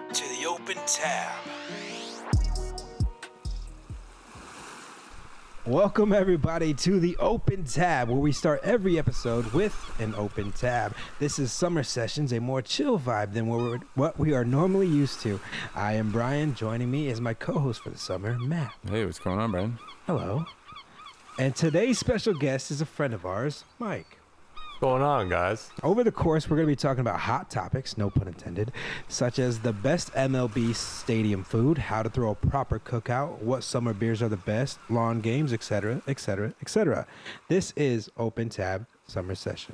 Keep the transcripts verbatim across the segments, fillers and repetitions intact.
to the Open Tab. Welcome everybody to the Open Tab, where we start every episode with an open tab. This is Summer Sessions, a more chill vibe than what, we're, what we are normally used to. I am Brian. Joining me is my co-host for the summer, Matt. Hey, what's going on, Brian? Hello. And today's special guest is a friend of ours, Mike. What's going on, guys? Over the course, we're going to be talking about hot topics, no pun intended, such as the best M L B stadium food, how to throw a proper cookout, what summer beers are the best, lawn games, et cetera, et cetera, et cetera. This is Open Tab Summer Session.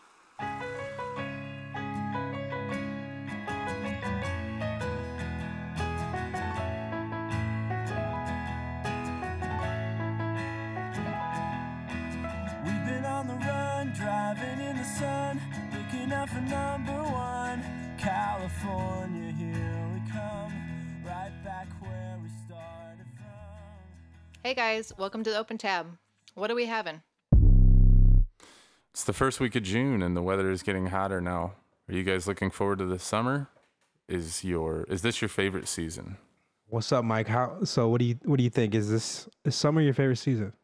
We've been on the run, driving in the sun, looking out for number one. California, here we come, right back where we started from. Hey guys, welcome to the Open Tab. What are we having? It's the first week of June, and the weather is getting hotter now. Are you guys looking forward to the summer? Is your is this your favorite season? What's up, Mike? How? So, what do you what do you think? Is this is summer your favorite season?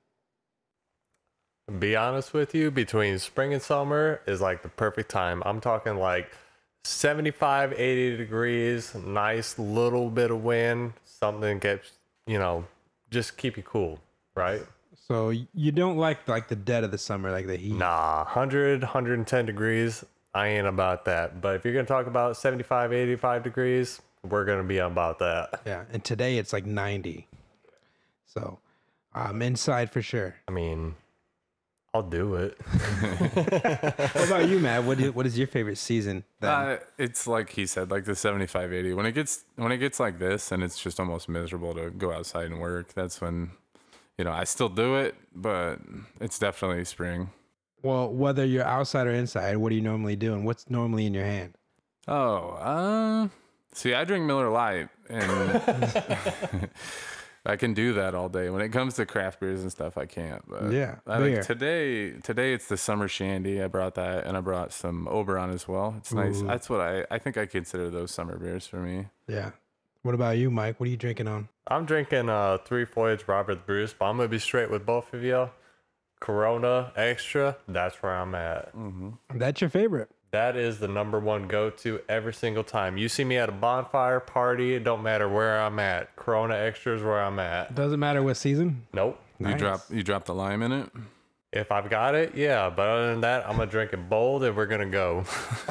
Be honest with you, between spring and summer is like the perfect time. I'm talking like seventy-five, eighty degrees, nice little bit of wind, something that gets, you know, just keep you cool, right? So you don't like like the dead of the summer, like the heat? Nah, one hundred, one hundred ten degrees, I ain't about that. But if you're going to talk about seventy-five, eighty-five degrees, we're going to be about that. Yeah, and today it's like ninety. So I'm inside for sure. I mean, I'll do it. What about you, Matt? What is, what is your favorite season then? Uh, it's like he said, like the seventy-five, eighty. When it gets when it gets like this, and it's just almost miserable to go outside and work. That's when, you know, I still do it, but it's definitely spring. Well, whether you're outside or inside, what are you normally doing? What's normally in your hand? Oh, uh, see, I drink Miller Lite, and I can do that all day. When it comes to craft beers and stuff, I can't. But Yeah, I beer. think today, today it's the summer shandy. I brought that, and I brought some Oberon as well. It's nice. Ooh. That's what I, I think I consider those summer beers for me. Yeah. What about you, Mike? What are you drinking on? I'm drinking uh, Three Floyds Robert Bruce, but I'm going to be straight with both of you. Corona Extra, that's where I'm at. That's your favorite. That is the number one go-to every single time. You see me at a bonfire party, it don't matter where I'm at. Corona Extra is where I'm at. Doesn't matter what season. Nope. You Nice. drop you drop the lime in it. If I've got it, yeah. But other than that, I'm going to drink it bold and we're going to go.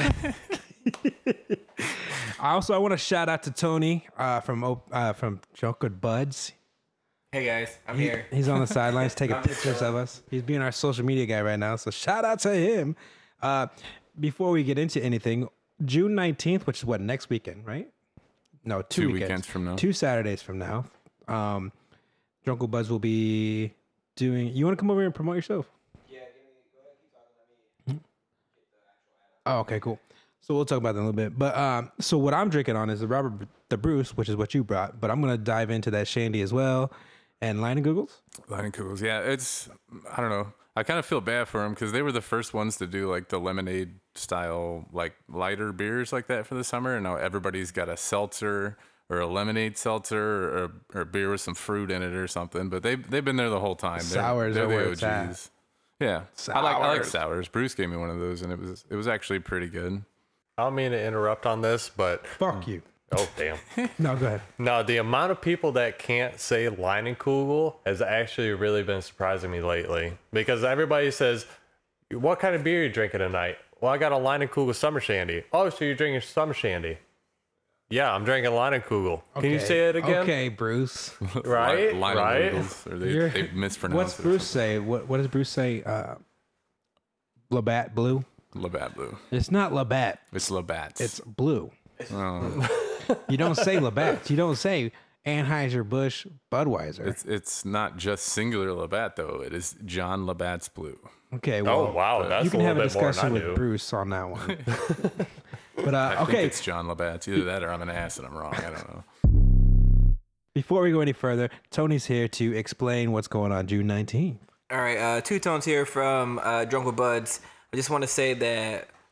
I also I want to shout out to Tony uh, from Op- uh, from Joker Buds. Hey guys, I'm He- here. He's on the sidelines taking I'm just pictures of us. He's being our social media guy right now. So shout out to him. Uh, before we get into anything, June nineteenth, which is what, next weekend, right? No, two, Two weekends. weekends from now. Two Saturdays from now. Um, Drunkle Buzz will be doing. You want to come over here and promote yourself? Yeah, give me, go ahead, keep talking. Let me Oh, okay, cool. So we'll talk about that in a little bit. But um, so what I'm drinking on is the Robert the Bruce, which is what you brought. But I'm gonna dive into that shandy as well, and Line and Googles. Lion Kugels, yeah. It's I don't know. I kind of feel bad for them because they were the first ones to do like the lemonade style, like lighter beers like that for the summer. And now everybody's got a seltzer or a lemonade seltzer or, or a beer with some fruit in it or something. But they they've been there the whole time. They're- Sours they're are the where it's at. O Gs. Yeah, I like I like Sours. sours. Bruce gave me one of those, and it was it was actually pretty good. I don't mean to interrupt on this, but Fuck you. oh, damn. No, go ahead. No, the amount of people that can't say Leinenkugel has actually really been surprising me lately. Because everybody says, what kind of beer are you drinking tonight? Well, I got a Leinenkugel Summer Shandy. Oh, so you're drinking Summer Shandy. Yeah, I'm drinking Leinenkugel. Can you Okay. say it again? Okay, Bruce. Right? Li- Lion right? Noodles, or they You're- they mispronounced What's it. Bruce say? What What does Bruce say? Uh, Labatt Blue. Labatt Blue. It's not Labatt. It's Labatt's. It's Blue. Oh, You don't say Labatt. You don't say Anheuser Busch Budweiser. it's it's not just singular Labatt though. It is John Labatt's Blue. Okay. Well, Oh, wow. That's you a can little have a bit more than discussion I with knew. Bruce on that one. But I uh, think okay, it's John Labatt's. Either that or I'm an ass and I'm wrong. I don't know. before we go any further, Tony's here to explain what's going on June nineteenth. All right, uh, Two Tones here from uh, Drunk with Buds. I just want to say that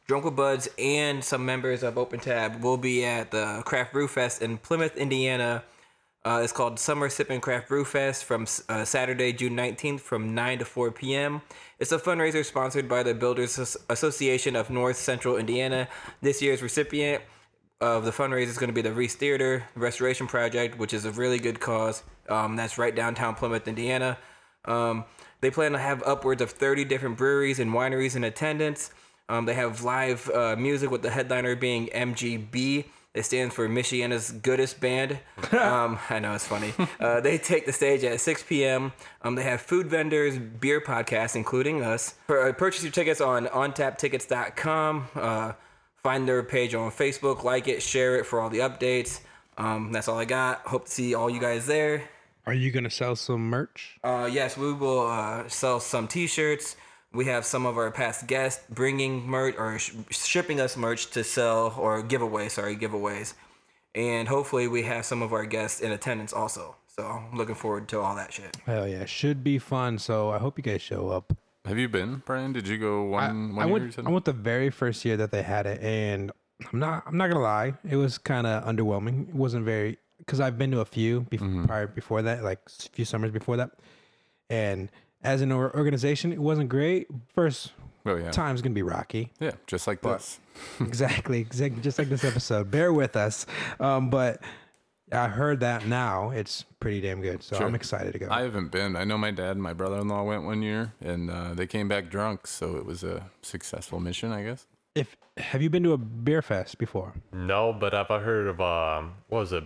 Drunk with Buds and some members of Open Tab will be at the Craft Brew Fest in Plymouth, Indiana. Uh, it's called Summer Sippin' Craft Brew Fest from uh, Saturday, June nineteenth from nine to four p.m. It's a fundraiser sponsored by the Builders Association of North Central Indiana. This year's recipient of the fundraiser is going to be the Reese Theater Restoration Project, which is a really good cause. Um, that's right downtown Plymouth, Indiana. Um, they plan to have upwards of thirty different breweries and wineries in attendance. Um, they have live uh, music with the headliner being M G B. It stands for Michiana's Goodest Band. Um, I know, it's funny. Uh, they take the stage at six p.m. Um, they have food vendors, beer podcasts, including us. For, uh, purchase your tickets on on tap tickets dot com. Uh, find their page on Facebook, like it, share it for all the updates. Um, that's all I got. Hope to see all you guys there. Are you gonna sell some merch? Uh, yes, we will uh, sell some T-shirts. We have some of our past guests bringing merch or sh- shipping us merch to sell or giveaway, sorry, giveaways. And hopefully we have some of our guests in attendance also. So I'm looking forward to all that shit. Hell yeah, should be fun. So I hope you guys show up. Have you been, Brian? Did you go one, I, one I year? went. I went the very first year that they had it, and I'm not. I'm not gonna lie. It was kind of underwhelming. It wasn't very because I've been to a few before, Mm-hmm. prior before that, like a few summers before that, and as an or- organization, it wasn't great. First Oh, yeah. time's gonna be rocky. Yeah, just like this. exactly, exactly, just like this episode. Bear with us, um, but I heard that now it's pretty damn good. So Sure. I'm excited to go. I haven't been. I know my dad and my brother-in-law went one year, and uh, they came back drunk, so it was a successful mission, I guess. if have you been to a beer fest before? No, but I've heard of um, what was it?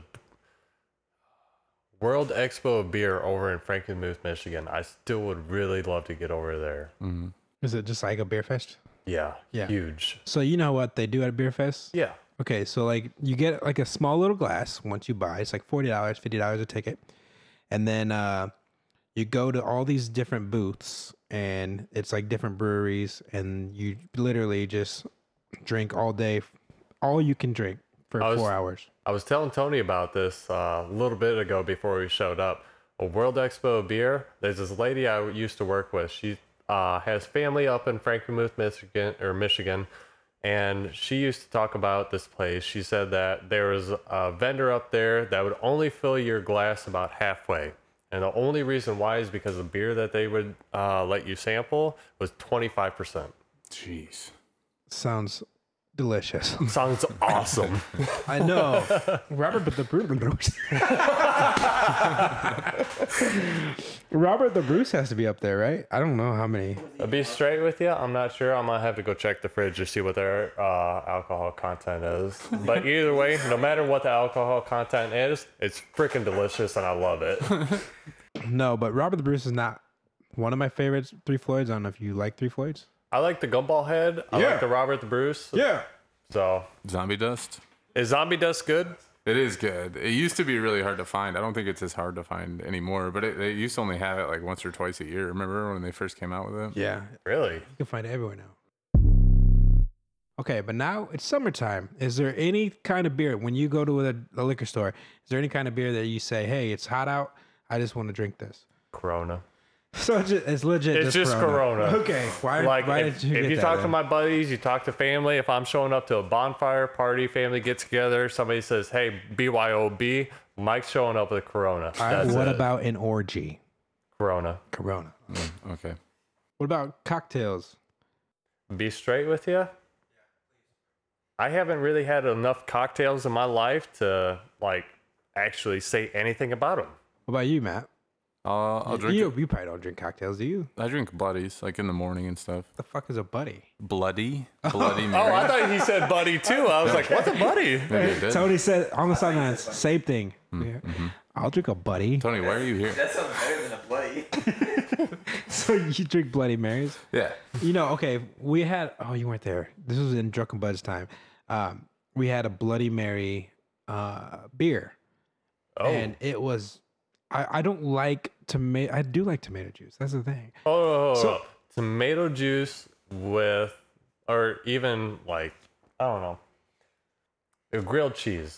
World Expo of Beer over in Frankenmuth, Michigan. I still would really love to get over there. Is it just like a beer fest? Yeah, Yeah. huge. So you know what they do at a beer fest? Yeah. Okay, so like you get like a small little glass once you buy. It's like forty dollars, fifty dollars a ticket, and then uh, you go to all these different booths, and it's like different breweries, and you literally just drink all day, all you can drink for I was- four hours. I was telling Tony about this uh, a little bit ago before we showed up. A World Expo of Beer. There's this lady I used to work with. She uh, has family up in Frankenmuth, Michigan, or Michigan, and she used to talk about this place. She said that there was a vendor up there that would only fill your glass about halfway, and the only reason why is because the beer that they would uh, let you sample was twenty-five percent. Jeez. Sounds delicious. Sounds awesome. I know. Robert but the Bruce. Robert the Bruce has to be up there, right? I don't know how many. I'll be straight with you. I'm not sure. I'm gonna have to go check the fridge to see what their uh, alcohol content is. But either way, no matter what the alcohol content is, it's freaking delicious and I love it. No, but Robert the Bruce is not one of my favorites. Three Floyds. I don't know if you like Three Floyds. I like the Gumball Head. I Yeah. like the Robert the Bruce. Yeah. So Zombie Dust? is Zombie Dust good? It is good. It used to be really hard to find. I don't think it's as hard to find anymore, but it, they used to only have it like once or twice a year. Remember when they first came out with it? Yeah. Really? You can find it everywhere now. Okay, but now it's summertime. Is there any kind of beer when you go to a, a liquor store? Is there any kind of beer that you say, "Hey, it's hot out. I just want to drink this." Corona. So it's, just, it's legit. It's just Corona. Okay. Why? Like why if, did you if get you that, talk to then? my buddies, you talk to family. If I'm showing up to a bonfire party, family get together, somebody says, "Hey, B Y O B," Mike's showing up with Corona. All right, That's what it. about an orgy? Corona? Corona. Okay. What about cocktails? Be straight with you. I haven't really had enough cocktails in my life to like actually say anything about them. What about you, Matt? Uh, I'll drink. You, you probably don't drink cocktails, do you? I drink bloodies like in the morning and stuff. The fuck is a buddy? Bloody, bloody Oh, Mary. I thought he said buddy too. I was like, what's a buddy? Maybe it did. Tony said on the sidelines, same thing. Yeah. I'll drink a buddy. Tony, why are you here? That sounds better than a bloody. So you drink Bloody Marys? Yeah. You know, okay, we had, oh, you weren't there. This was in Drunken Bud's time. Um, we had a Bloody Mary uh, beer. Oh, And it was, I, I don't like tomato, I do like tomato juice. That's the thing. oh, So- tomato juice with, or even like, I don't know, a grilled cheese.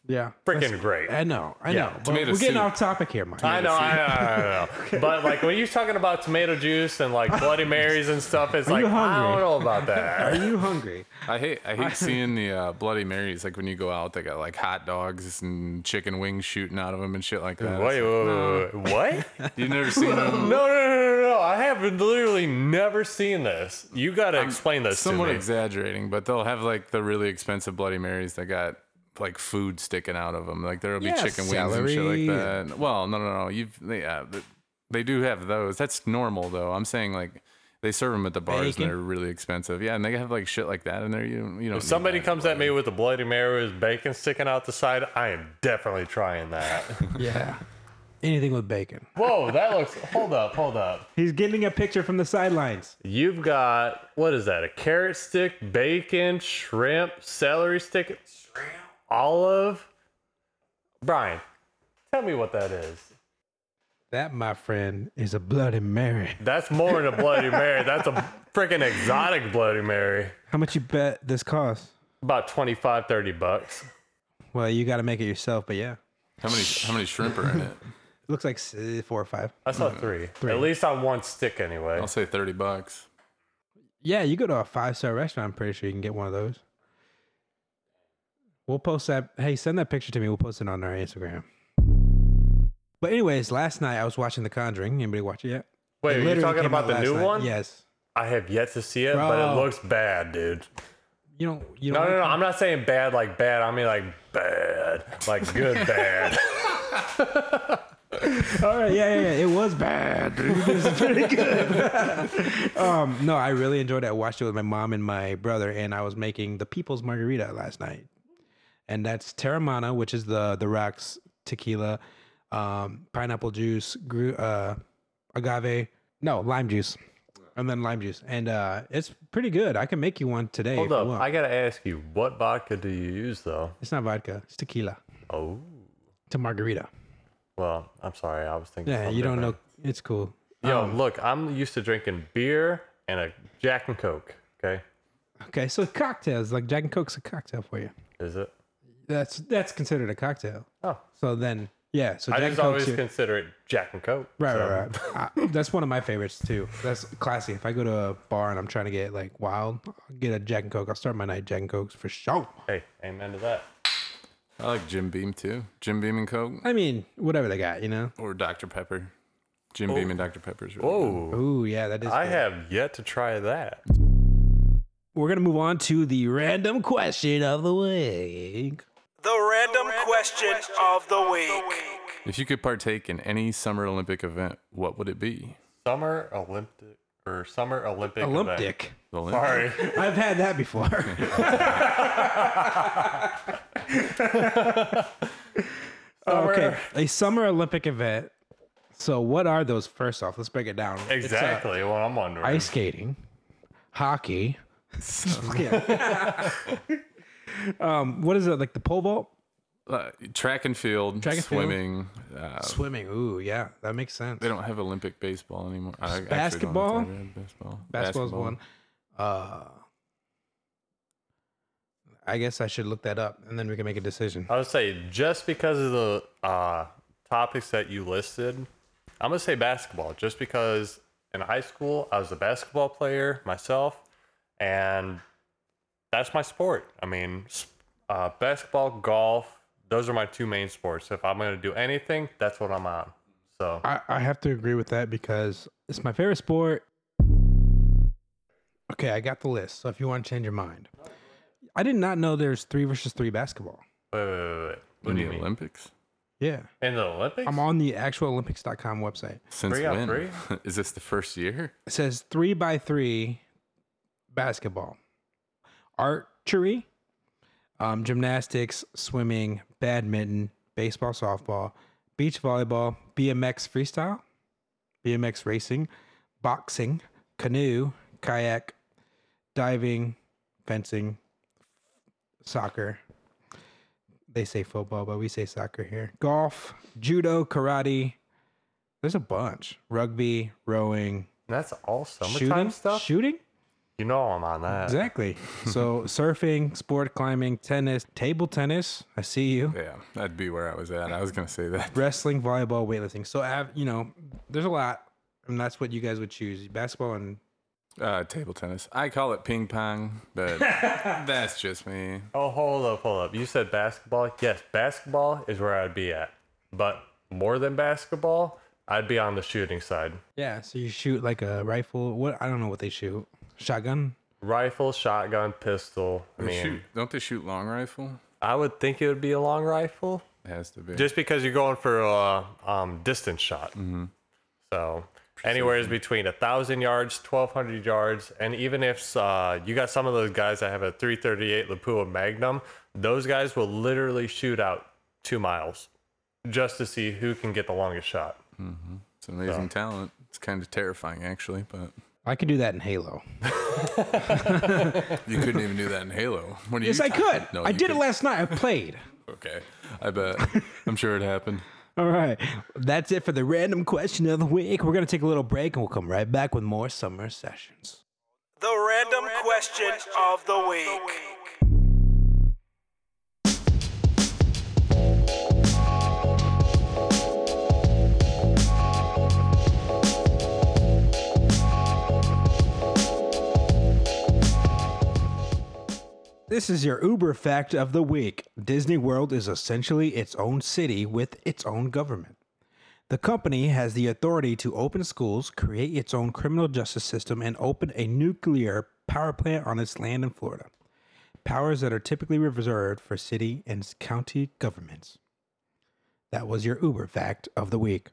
Yeah. freaking That's- great. I know. I Yeah. know. But Tomato we're getting soup. off topic here, Mike. I know, I know, I know. But like when you're talking about tomato juice and like Bloody Marys and stuff, it's Are like you I hungry? don't know about Are that. you hungry? I hate I hate seeing the uh, Bloody Marys. Like when you go out, they got like hot dogs and chicken wings shooting out of them and shit like that. Wait, It's wait, wait, wait, what? like, you've never seen them? No, no, no, no, no. I have literally never seen this. You got to explain this to Somewhat me. exaggerating, but they'll have like the really expensive Bloody Marys that got like food sticking out of them. Like there'll be Yeah, chicken wings and shit celery. like that. Well, no, no, no. You've they, yeah, th- they do have those. That's normal though. I'm saying like they serve them at the bars Bacon? and they're really expensive. Yeah, and they have like shit like that in there. You don't- you don't. If need somebody that. comes at me with a Bloody Mary with bacon sticking out the side, I am definitely trying that. Yeah. Anything with bacon. Whoa, that looks. Hold up, hold up. He's getting a picture from the sidelines. You've got, what is that? A carrot stick, bacon, shrimp, celery stick, shrimp, olive. Brian, tell me what that is. That, my friend, is a Bloody Mary. That's more than a Bloody Mary. That's a freaking exotic Bloody Mary. How much you bet this costs? About twenty-five, thirty bucks. Well, you got to make it yourself, but yeah. How many how many shrimp are in it? It looks like s- four or five. I saw three. At least on one stick anyway. I'll say thirty bucks. Yeah, you go to a five-star restaurant, I'm pretty sure you can get one of those. We'll post that. Hey, send that picture to me. We'll post it on our Instagram. But anyways, last night I was watching The Conjuring. Anybody watch it yet? Wait, It are you literally talking came about out the last new night. one? Yes. I have yet to see it, but Bro. it looks bad, dude. You don't. You No, don't. no, no. like I'm not saying bad like bad. I mean like bad. Like good bad. All right, yeah, yeah, yeah. It was bad. It was pretty good. um, no, I really enjoyed it. I watched it with my mom and my brother, and I was making the People's Margarita last night, and that's Terramana, which is the the rocks tequila, um, pineapple juice, gru- uh, agave, no lime juice, and then lime juice, and uh, it's pretty good. I can make you one today. Hold if you up. want. I gotta ask you, what vodka do you use though? It's not vodka. It's tequila. Oh. It's a margarita. Well, I'm sorry. I was thinking. Yeah, something you don't different. know. It's cool. Yo, Um, look, I'm used to drinking beer and a Jack and Coke. Okay, Okay, so cocktails like Jack and Coke's a cocktail for you. is it? That's that's considered a cocktail. Oh, So then, yeah. So I Jack just and Coke's always your- consider it Jack and Coke. right, so- right, right. Uh, that's one of my favorites too. That's classy. If I go to a bar and I'm trying to get like wild, I'll get a Jack and Coke. I'll start my night Jack and Cokes for sure. Hey, amen to that. I like Jim Beam too. Jim Beam and Coke I mean, whatever they got, you know. or Doctor Pepper. Jim Beam and Doctor Pepper is really Whoa, Ooh, yeah, that is. I good. have yet to try that. We're gonna move on to the random question of the week. The random question of the week. good. If you could partake in any Summer Olympic event, what would it be? Summer Olympic or Summer Olympic. event. Olympic. The Olympic? Sorry. I've had that before. Summer- Okay, a summer Olympic event. So, what are those? First off, let's break it down. It's, uh, Exactly what I'm wondering. ice skating, hockey. Yeah. um, what is it like the pole vault? Uh, track and field, Track and field. swimming. Uh, Swimming. Ooh, yeah, that makes sense. they don't have Olympic baseball anymore. I actually don't know if Basketball? they have baseball. Basketball's one. Uh, I guess I should look that up, and then we can make a decision. I would say just because of the uh, topics that you listed, I'm gonna say basketball. Just because in high school I was a basketball player myself, and that's my sport. I mean, s- uh, basketball, golf. Those are my two main sports. If I'm gonna do anything, that's what I'm on. So I, I have to agree with that because it's my favorite sport. Okay, I got the list. So if you want to change your mind, I did not know there's three versus three basketball. wait, wait, wait, wait. What In do the you mean? Olympics? Yeah, In the Olympics? I'm on the actual Olympics dot com website. Since Three on when? three? Is this the first year? It says three by three basketball, archery, um, gymnastics, swimming, badminton, baseball, softball, beach volleyball, B M X freestyle, B M X racing, boxing, canoe, kayak, diving, fencing, soccer. They say football, but we say soccer here. Golf, judo, karate. There's a bunch. Rugby, rowing, That's all summertime shooting stuff. Shooting? You know I'm on that. Exactly. So surfing, sport climbing, tennis, table tennis. I see you. Yeah, that'd be where I was at. I was gonna say that. Wrestling, volleyball, weightlifting. So I have, you know, there's a lot, and that's what you guys would choose: basketball and. Uh, table tennis. I call it ping pong, but that's just me. Oh, hold up, hold up. You said basketball? Yes, basketball is where I'd be at. But more than basketball, I'd be on the shooting side. Yeah. So you shoot like a rifle. What? I don't know what they shoot. Shotgun. Rifle, shotgun, pistol. I They mean, shoot, don't they shoot long rifle? I would think it would be a long rifle. It has to be. Just because you're going for a um, distance shot. Mm-hmm. So anywhere is between one thousand yards, twelve hundred yards. And even if uh, you got some of those guys that have a three thirty-eight Lapua Magnum, those guys will literally shoot out two miles just to see who can get the longest shot. Mm-hmm. It's an amazing So. talent. It's kind of terrifying, actually, but I could do that in Halo. you couldn't even do that in Halo. What do Yes, you I could. No, I you did it couldn't. last night. I played. Okay, I bet. I'm sure it happened. All right. That's it for the random question of the week. We're going to take a little break and we'll come right back with more summer sessions. The random question of the week. This is your Uber fact of the week. Disney World is essentially its own city with its own government. The company has the authority to open schools, create its own criminal justice system, and open a nuclear power plant on its land in Florida. Powers that are typically reserved for city and county governments. That was your Uber fact of the week.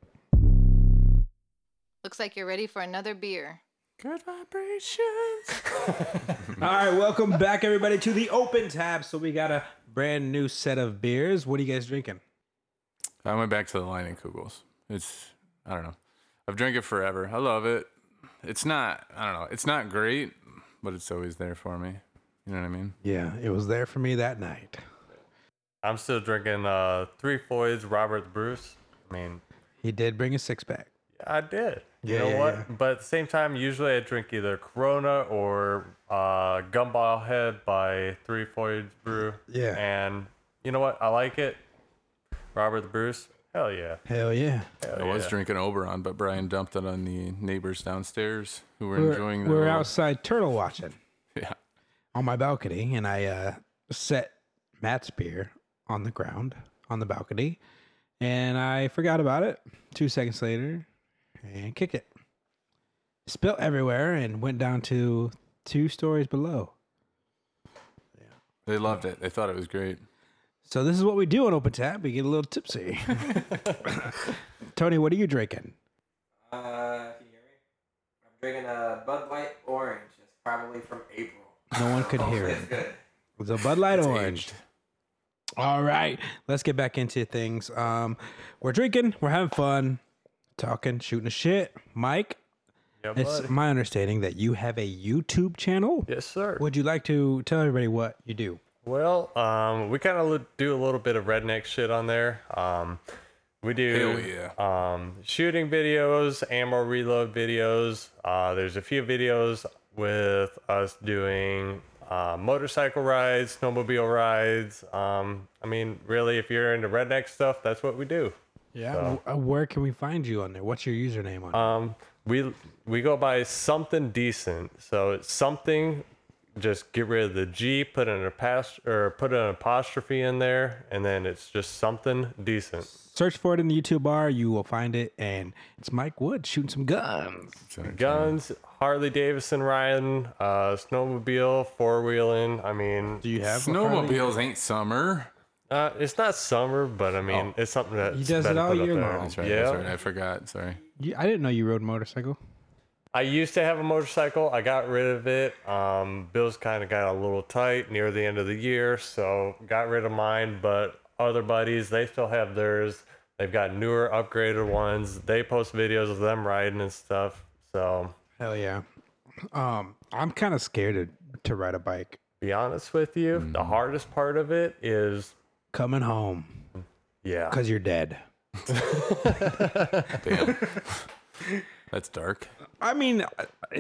Looks like you're ready for another beer. Good vibrations. All right, welcome back, everybody, to the Open Tab. So we got a brand new set of beers. What are you guys drinking? I went back to the Leinenkugels. It's, I don't know. I've drank it forever. I love it. It's not, I don't know. It's not great, but it's always there for me. You know what I mean? Yeah, it was there for me that night. I'm still drinking uh, Three Floyds Robert Bruce. I mean, He did bring a six pack. I did. You Yeah, know yeah, what? yeah. But at the same time, usually I drink either Corona or uh, Gumball Head by Three Floyds Brew. Yeah. And you know what? I like it. Robert the Bruce. Hell yeah. Hell yeah. Hell I was yeah. drinking Oberon, but Brian dumped it on the neighbors downstairs who were We're, enjoying we're their outside turtle watching Yeah. on my balcony, and I uh, set Matt's beer on the ground on the balcony, and I forgot about it. Two seconds later, and kick it. Spilt everywhere and went down to two stories below. They loved it. They thought it was great. So this is what we do on Open Tap. We get a little tipsy. Tony, what are you drinking? Uh, can you hear me? I'm drinking a Bud Light Orange. It's probably from April. No one could hear it. It's good. It's a Bud Light It's Orange. aged. All right, let's get back into things. Um, we're drinking, we're having fun, talking, shooting the shit. Mike, Yeah, it's buddy. my understanding that you have a YouTube channel. Yes, sir. Would you like to tell everybody what you do? Well, um, we kind of do a little bit of redneck shit on there. Um, we do Hell um, shooting videos, ammo reload videos. Uh, there's a few videos with us doing uh, motorcycle rides, snowmobile rides. Um, I mean, really, if you're into redneck stuff, that's what we do. Yeah. So- Uh, Where can we find you on there? What's your username on? it? Um, we we go by something decent. So it's something. Just get rid of the G, put an apast- or put an apostrophe in there, and then it's just something decent. Search for it in the YouTube bar. You will find it, and it's Mike Wood shooting some guns. It's entertaining. Guns, Harley Davidson riding, uh, snowmobile, four wheeling. I mean, Do you have a Harley? Snowmobiles ain't summer. uh, it's not summer, but I mean, it's something that He does it all year long. That's right. Yeah. That's right. I forgot. Sorry. You, I didn't know you rode a motorcycle. I used to have a motorcycle. I got rid of it. Um, bills kind of got a little tight near the end of the year, so got rid of mine. But other buddies, they still have theirs. They've got newer, upgraded ones. They post videos of them riding and stuff. So, Hell yeah. Um, I'm kind of scared to, to ride a bike. be honest with you, the hardest part of it is, Coming home yeah, because you're dead. Damn. That's dark. I mean, it,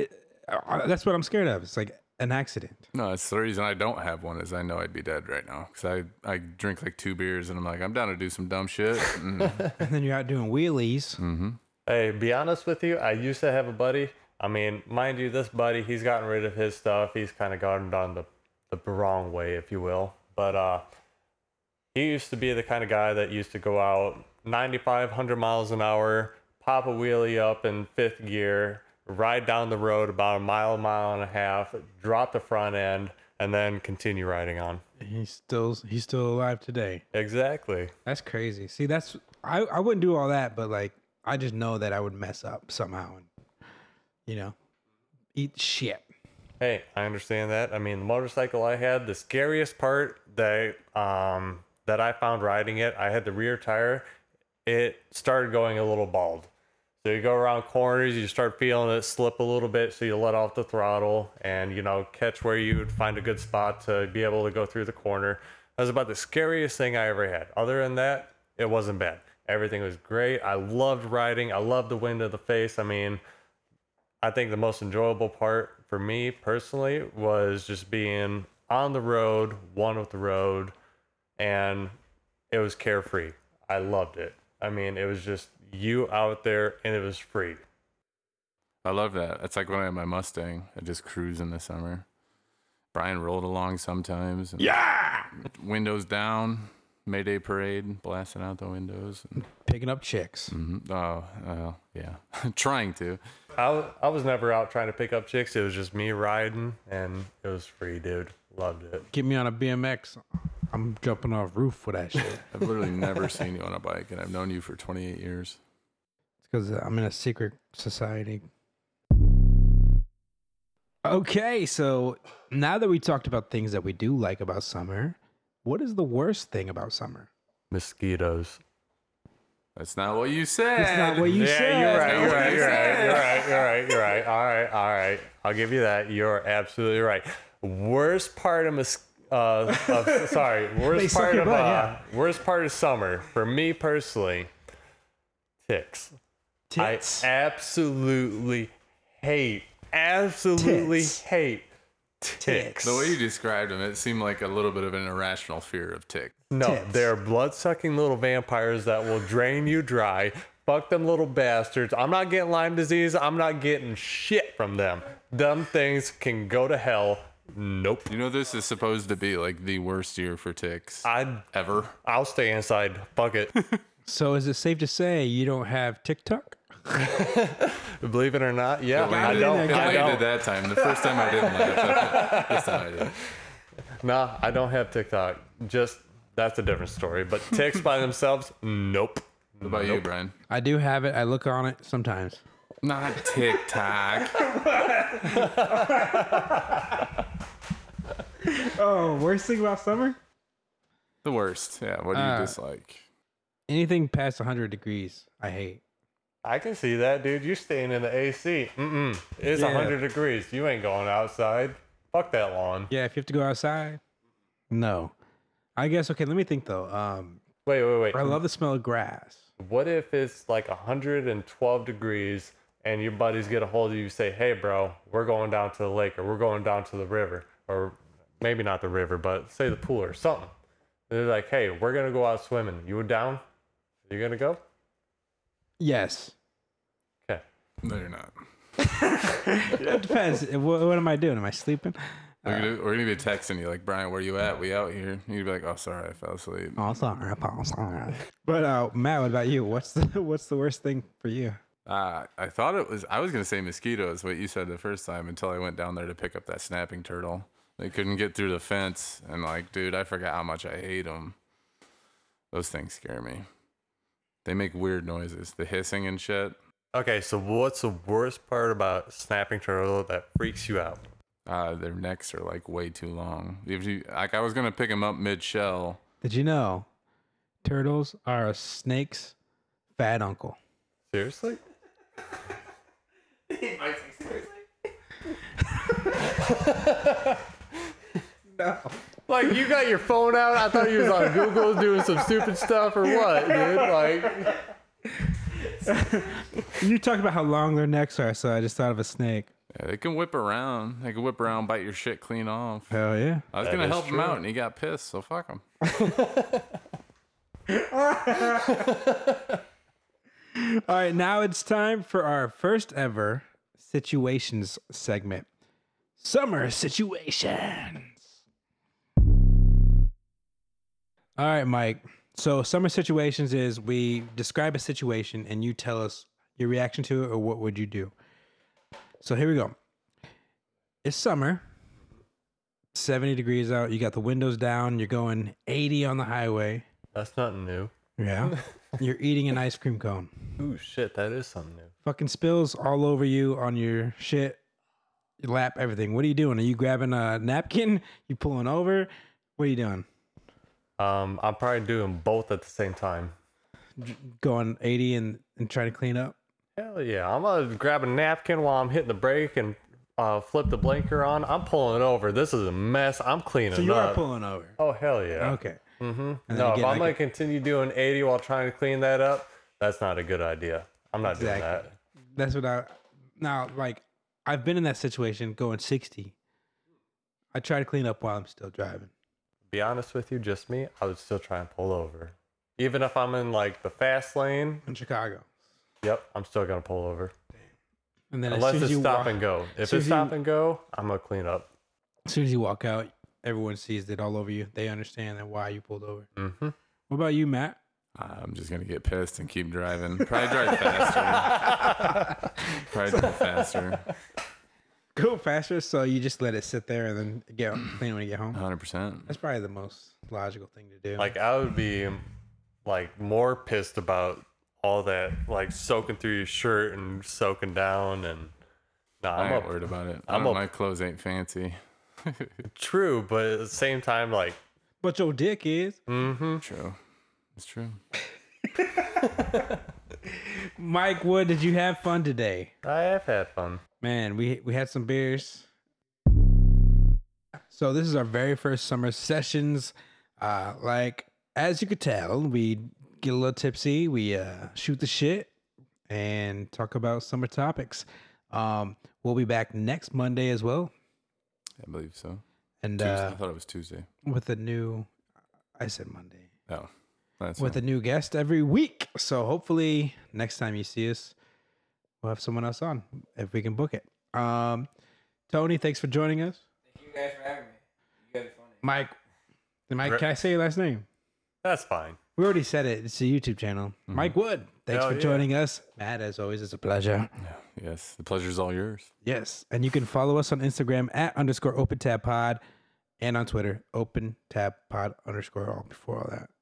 Uh, That's what I'm scared of. It's like an accident. No, it's the reason I don't have one is I know I'd be dead right now because I, I drink like two beers and I'm like, I'm down to do some dumb shit. Mm. And then you're out doing wheelies. Mm-hmm. Hey, be honest with you, I used to have a buddy. I mean, mind you, this buddy, he's gotten rid of his stuff. He's kind of gotten on the, the wrong way, if you will. But uh, he used to be the kind of guy that used to go out ninety-five, one hundred miles an hour, pop a wheelie up in fifth gear, ride down the road about a mile, mile and a half, drop the front end, and then continue riding on. He's still he's still alive today. Exactly. That's crazy. See, that's I, I wouldn't do all that, but like I just know that I would mess up somehow and you know, eat shit. Hey, I understand that. I mean, the motorcycle I had, the scariest part that um that I found riding it, I had the rear tire. It started going a little bald. So you go around corners, you start feeling it slip a little bit, so you let off the throttle and, you know, catch where you would find a good spot to be able to go through the corner. That was about the scariest thing I ever had. Other than that, it wasn't bad. Everything was great. I loved riding. I loved the wind in the face. I mean, I think the most enjoyable part for me personally was just being on the road, one with the road, and it was carefree. I loved it. I mean, it was just you out there and it was free. I love that. It's like when I had my Mustang. I just cruise in the summer. Brian rolled along sometimes. And Yeah. Windows down, Mayday parade, blasting out the windows. And, Picking up chicks. mm-hmm. Oh, uh, yeah. Trying to. I, w- I was never out trying to pick up chicks. It was just me riding and it was free, dude. Loved it. Get me on a B M X. I'm jumping off roof for that shit. I've literally never seen you on a bike, and I've known you for twenty-eight years. It's because I'm in a secret society. Okay, so now that we talked about things that we do like about summer, what is the worst thing about summer? Mosquitoes. That's not what you said. It's not what you yeah, said. you're right. You're what right. you You're right. said. You're right. You're right. You're right. All right. All right. I'll give you that. You're absolutely right. Worst part of mos- uh, of, sorry. They Worst suck part your of butt, uh, yeah. worst part of summer for me personally. Ticks. Tits. I absolutely hate. Absolutely Tits. hate ticks. The way you described them, it seemed like a little bit of an irrational fear of ticks. No, Tits. they're blood-sucking little vampires that will drain you dry. Fuck them little bastards. I'm not getting Lyme disease. I'm not getting shit from them. Them things can go to hell. Nope. You know, this is supposed to be like the worst year for ticks I ever. I'll stay inside. Fuck it. So is it safe to say you don't have TikTok? Believe it or not, yeah, It I landed don't. in It there, I landed don't. that time. The first time I didn't laugh. This time I did. Nah, I don't have TikTok. Just that's a different story. But ticks by themselves, nope. What about you, Brian? I do have it. I look on it sometimes. Not TikTok. Oh, worst thing about summer? The worst. Yeah. What do you Uh, dislike? Anything past one hundred degrees, I hate. I can see that, dude. You staying in the A C. Mm-mm. It's Yeah. one hundred degrees. You ain't going outside. Fuck that lawn. Yeah, if you have to go outside, no. I guess, okay, let me think though. Um, Wait, wait, wait. I love the smell of grass. What if it's like one hundred twelve degrees and your buddies get a hold of you, say, hey, bro, we're going down to the lake or we're going down to the river, or maybe not the river, but say the pool or something. And they're like, hey, we're going to go out swimming. You down? You going to go? Yes. Okay. No, you're not. It depends. what, what am I doing? Am I sleeping? We're gonna, we're gonna be texting you like, Brian, where you at? We out here. You'd be like, oh, sorry, I fell asleep. Oh, sorry. I'm sorry. But uh, Matt, what about you? What's the what's the worst thing for you? Uh, I thought it was. I was gonna say mosquitoes, what you said the first time, until I went down there to pick up that snapping turtle. They couldn't get through the fence, and like, dude, I forgot how much I hate them. Those things scare me. They make weird noises, the hissing and shit. Okay, so what's the worst part about snapping turtle that freaks you out? Uh, their necks are like way too long. If you like, I was gonna pick them up mid shell. Did you know turtles are a snake's fat uncle? Seriously? No. Like, you got your phone out? I thought you was on Google doing some stupid stuff or what, dude? Like, You talked about how long their necks are, so I just thought of a snake. Yeah, they can whip around. They can whip around, bite your shit clean off. Hell yeah. I was That gonna is help him true. out, and he got pissed. So fuck him. All right, now it's time for our first ever situations segment. Summer situations. All right, Mike. So summer situations is we describe a situation and you tell us your reaction to it or what would you do. So here we go. It's summer. seventy degrees out. You got the windows down. You're going eighty on the highway. That's nothing new. Yeah. You're eating an ice cream cone. Ooh, shit, that is something new. Fucking spills all over you on your shit, your lap, everything. What are you doing? Are you grabbing a napkin? You pulling over? What are you doing? Um, I'm probably doing both at the same time. Going eighty and, and trying to clean up? Hell yeah. I'm going to grab a napkin while I'm hitting the brake and uh, flip the blinker on. I'm pulling it over. This is a mess. I'm cleaning So you up. are pulling over. Oh, hell yeah. Okay. Mm-hmm. then No, you if get I'm like going to continue doing eighty while trying to clean that up, that's not a good idea. I'm not doing Exactly. that. That's what I now like. I've been in that situation going sixty. I try to clean up while I'm still driving. Be honest with you, just me, I would still try and pull over. Even if I'm in like the fast lane, In Chicago, yep, I'm still going to pull over. and then Unless as soon it's as you stop walk, and go. If soon it's as you- stop and go, I'm going to clean up. as soon as you walk out, everyone sees it all over you. They understand that why you pulled over. Mm-hmm. What about you, Matt? I'm just gonna get pissed and keep driving. Probably drive faster. Probably drive faster. Go faster, so you just let it sit there and then get clean when you get home. one hundred percent. That's probably the most logical thing to do. Like, I would be like more pissed about all that, like soaking through your shirt and soaking down. And nah, I I'm ain't a, worried about it. I I'm don't, a- my clothes ain't fancy. true, but at the same time, like, but your dick is. mm-hmm. True. It's true. Mike Wood, did you have fun today? I have had fun. Man, we we had some beers. So this is our very first summer sessions. Uh, like as you could tell, we get a little tipsy. We uh, shoot the shit and talk about summer topics. Um, we'll be back next Monday as well, I believe so. and Tuesday. I uh, thought it was Tuesday. with a new. I said Monday. Oh, that's With a fine. new guest every week. So hopefully next time you see us, we'll have someone else on if we can book it. Um, Tony, thanks for joining us. Thank you guys for having me. You guys are funny. Mike, Mike, Re- can I say your last name? That's fine. We already said it. It's a YouTube channel. Mike Wood, thanks Hell for yeah. joining us. Matt, as always, it's a pleasure. Yes, the pleasure's all yours. Yes, and you can follow us on Instagram at underscore open tab pod, and on Twitter open tab pod underscore all before all that.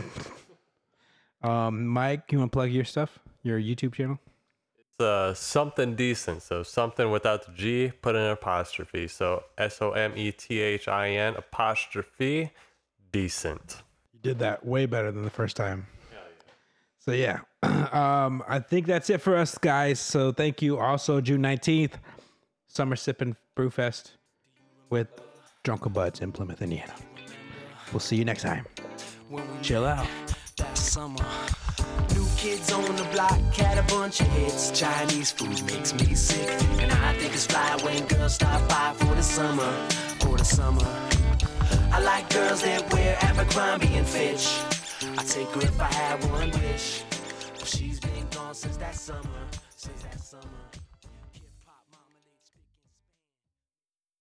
um, Mike, you want to plug your stuff, your YouTube channel? It's uh, something decent. So something without the G, put in an apostrophe. So S O M E T H I N apostrophe decent. You did that way better than the first time. So yeah, um, I think that's it for us, guys. So thank you. Also, June nineteenth, Summer Sippin' Brewfest with Drunken Buds in Plymouth, Indiana. We'll see you next time. Chill out. That summer. New kids on the block had a bunch of hits. Chinese food makes me sick. And I think it's fly when girls stop by for the summer. For the summer. I like girls that wear Abercrombie and Fitch. I take her if I had one wish. But she's been gone since that summer. Since that summer.